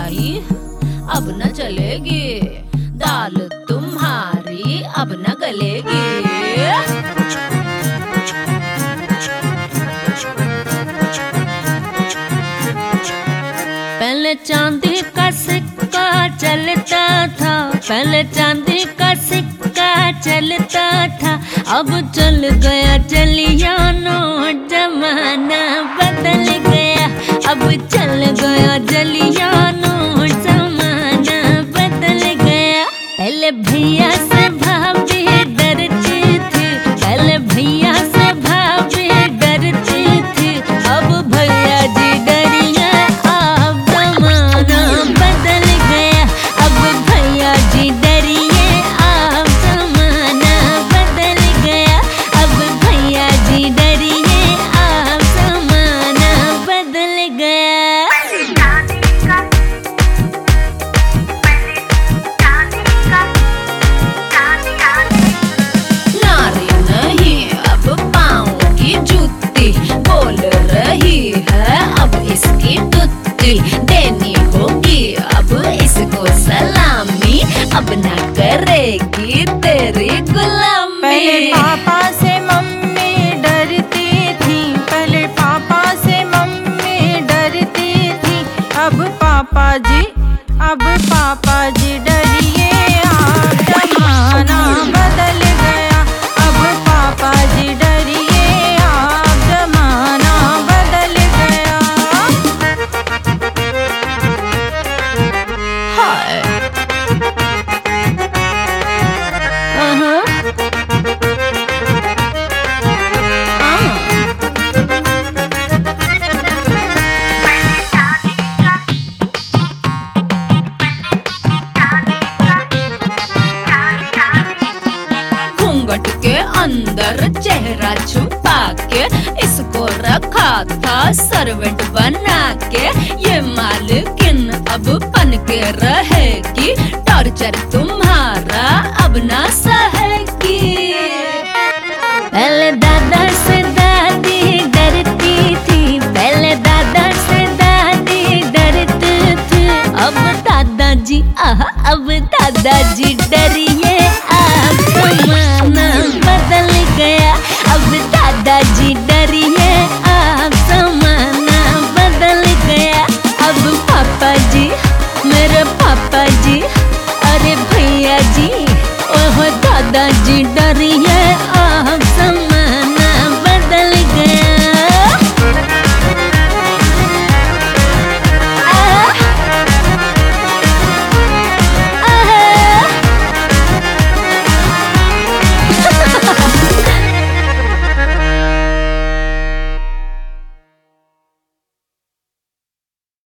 कढ़ाई अब न चलेगी, दाल तुम्हारी अब न गलेगी। पहले चांदी का सिक्का चलता था, पहले चांदी का सिक्का चलता था, अब चल गया चलिया नोट, जमाना बदल गया, अब चल गया चलिया नोट, जमाना बदल गया। पहले भैया से भाभी डरती थी, पहले भैया से भाभी डरती थी, अब भैया जी डरिए, अब जमाना बदल गया, अब भैया जी डरिए, अब जमाना बदल गया, अब भैया जी डरिए, अब जमाना बदल गया। नारी नहीं अब पाँव की जूती, बोल रही है अब इसकी तुत्ती, देनी होगी अब इसको सलामी, अब ना करेगी तेरी गुलामी। पहले पापा से मम्मी डरती थी, पहले पापा से मम्मी डरती थी, अब पापा जी डरिए, अब जमाना बदल गया, अब पापा जी डरिए, अब जमाना बदल गया। हाय घूंघट के अंदर चेहरा छुपा के इसको रखा था सर्वेंट बना के, ये मालकिन अब बन के रहेगी, टॉर्चर तुम्हारा अब ना सहेगी। पहले दादा से दादी डरती थी, पहले दादा से दादी डरती थी, अब दादाजी अब दादाजी डरिए,